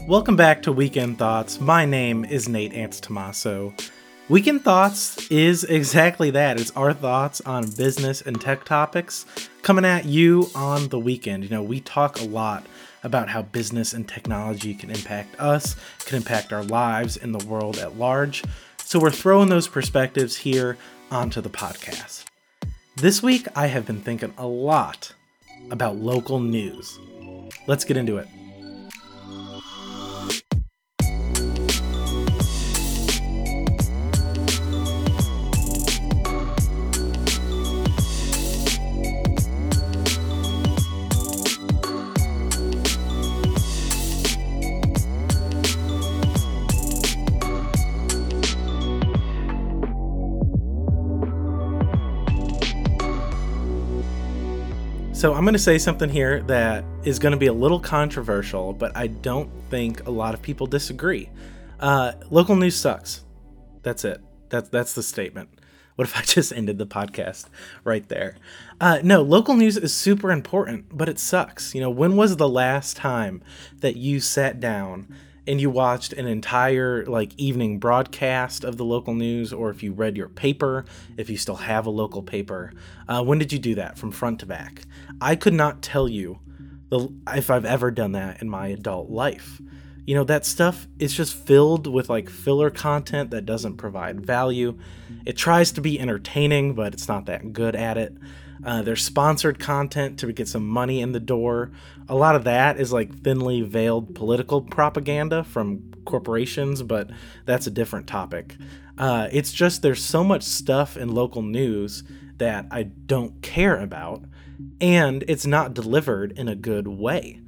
Welcome back to Weekend Thoughts. My name is Nate Antetomaso. Weekend Thoughts is exactly that. It's our thoughts on business and tech topics coming at you on the weekend. You know, we talk a lot about how business and technology can impact us, can impact our lives in the world at large. So we're throwing those perspectives here onto the podcast. This week, I have been thinking a lot about local news. Let's get into it. So I'm going to say something here that is going to be a little controversial, but I don't think a lot of people disagree. Local news sucks. That's it. That's the statement. What if I just ended the podcast right there? No, local news is super important, but it sucks. You know, when was the last time that you sat down and you watched an entire evening broadcast of the local news, or if you read your paper, if you still have a local paper? When did you do that from front to back? I could not tell you if I've ever done that in my adult life. You know, that stuff is just filled with filler content that doesn't provide value. It tries to be entertaining, but it's not that good at it. There's sponsored content to get some money in the door. A lot of that is thinly veiled political propaganda from corporations, but that's a different topic. It's just there's so much stuff in local news that I don't care about, and it's not delivered in a good way.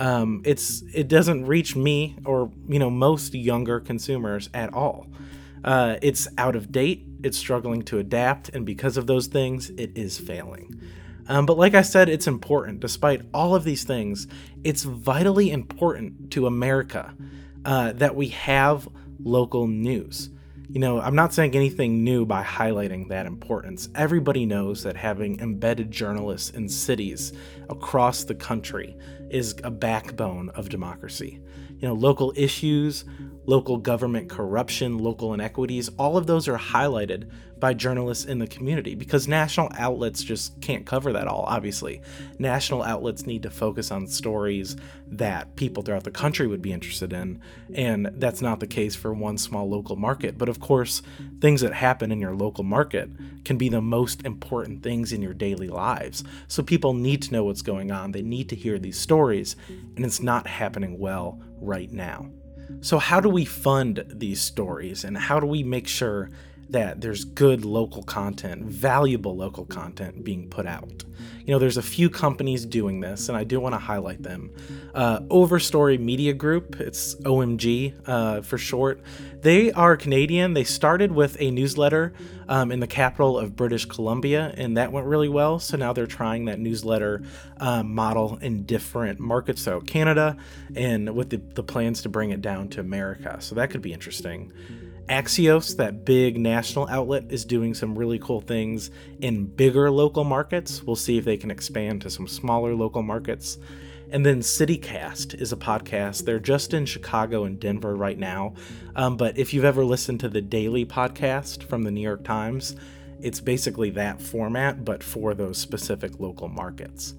It doesn't reach me or most younger consumers at all. It's out of date, it's struggling to adapt, and because of those things, it is failing. But like I said, it's important. Despite all of these things, it's vitally important to America that we have local news. You know, I'm not saying anything new by highlighting that importance. Everybody knows that having embedded journalists in cities across the country is a backbone of democracy. You know, local issues, local government corruption, local inequities, all of those are highlighted by journalists in the community because national outlets just can't cover that all, obviously. National outlets need to focus on stories that people throughout the country would be interested in, and that's not the case for one small local market. But of course, things that happen in your local market can be the most important things in your daily lives. So people need to know what's going on. They need to hear these stories, and it's not happening well right now. So how do we fund these stories, and how do we make sure that there's good local content, valuable local content being put out? You know, there's a few companies doing this, and I do want to highlight them. Overstory Media Group, it's OMG for short. They are Canadian. They started with a newsletter in the capital of British Columbia, and that went really well. So now they're trying that newsletter model in different markets, so Canada, and with the plans to bring it down to America. So that could be interesting. Axios, that big national outlet, is doing some really cool things in bigger local markets. We'll see if they can expand to some smaller local markets. And then CityCast is a podcast. They're just in Chicago and Denver right now. But if you've ever listened to the Daily podcast from the New York Times, it's basically that format, but for those specific local markets.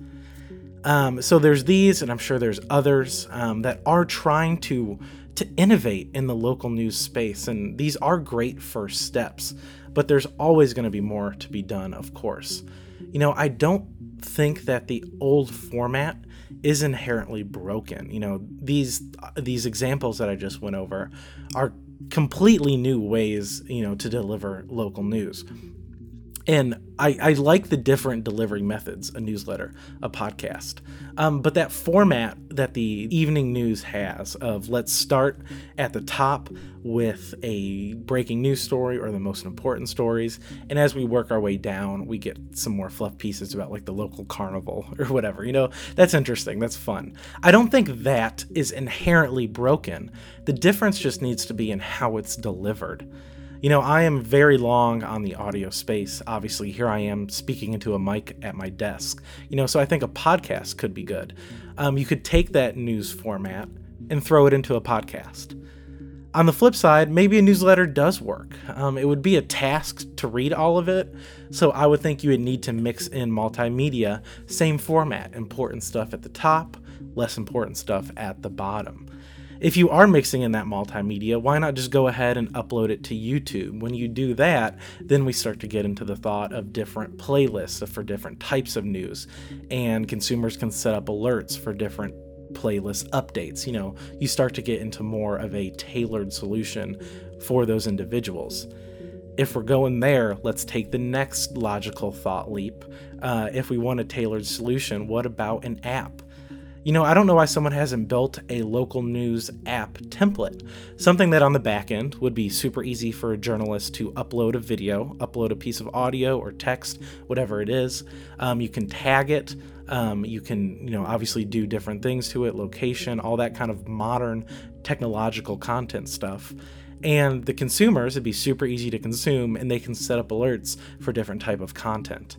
So there's these, and I'm sure there's others that are trying to innovate in the local news space, and these are great first steps, but there's always going to be more to be done, of course. You know, I don't think that the old format is inherently broken. You know, these examples that I just went over are completely new ways, to deliver local news. And I like the different delivery methods, a newsletter, a podcast. But that format that the evening news has of let's start at the top with a breaking news story or the most important stories. And as we work our way down, we get some more fluff pieces about the local carnival or whatever. That's interesting. That's fun. I don't think that is inherently broken. The difference just needs to be in how it's delivered. I am very long on the audio space. Obviously, here I am speaking into a mic at my desk. So I think a podcast could be good. You could take that news format, and throw it into a podcast. On the flip side, maybe a newsletter does work. It would be a task to read all of it, so I would think you would need to mix in multimedia, same format, important stuff at the top, less important stuff at the bottom. If you are mixing in that multimedia, why not just go ahead and upload it to YouTube? When you do that, then we start to get into the thought of different playlists for different types of news, and consumers can set up alerts for different playlist updates. You start to get into more of a tailored solution for those individuals. If we're going there, let's take the next logical thought leap. If we want a tailored solution, what about an app? I don't know why someone hasn't built a local news app template, something that on the back end would be super easy for a journalist to upload a video, upload a piece of audio or text, whatever it is. You can tag it. You can, obviously do different things to it, location, all that kind of modern technological content stuff. And the consumers, it'd be super easy to consume, and they can set up alerts for different type of content.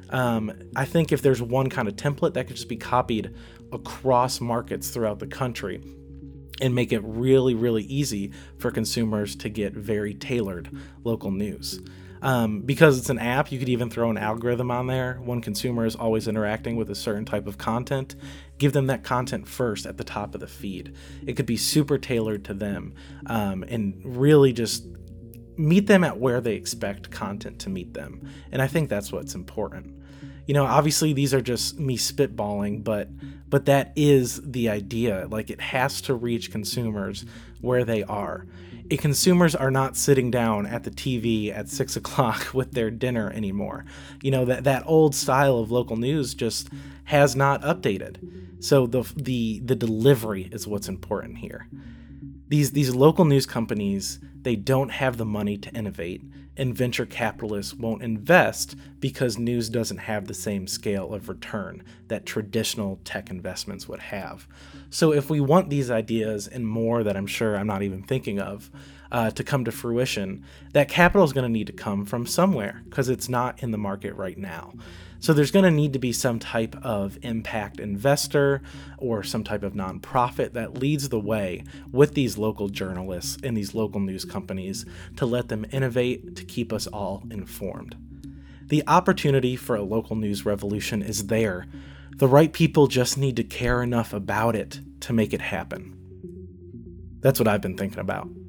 I think if there's one kind of template that could just be copied across markets throughout the country and make it really, really easy for consumers to get very tailored local news. Because it's an app, you could even throw an algorithm on there. When consumer is always interacting with a certain type of content, give them that content first at the top of the feed. It could be super tailored to them, and really just meet them at where they expect content to meet them. And I think that's what's important. Obviously these are just me spitballing, but that is the idea. Like, it has to reach consumers where they are. And consumers are not sitting down at the TV at 6 o'clock with their dinner anymore. That old style of local news just has not updated. So the delivery is what's important here. These local news companies, they don't have the money to innovate, and venture capitalists won't invest because news doesn't have the same scale of return that traditional tech investments would have. So if we want these ideas and more that I'm sure I'm not even thinking of to come to fruition, that capital is going to need to come from somewhere because it's not in the market right now. So there's going to need to be some type of impact investor or some type of nonprofit that leads the way with these local journalists and these local news companies to let them innovate, to keep us all informed. The opportunity for a local news revolution is there. The right people just need to care enough about it to make it happen. That's what I've been thinking about.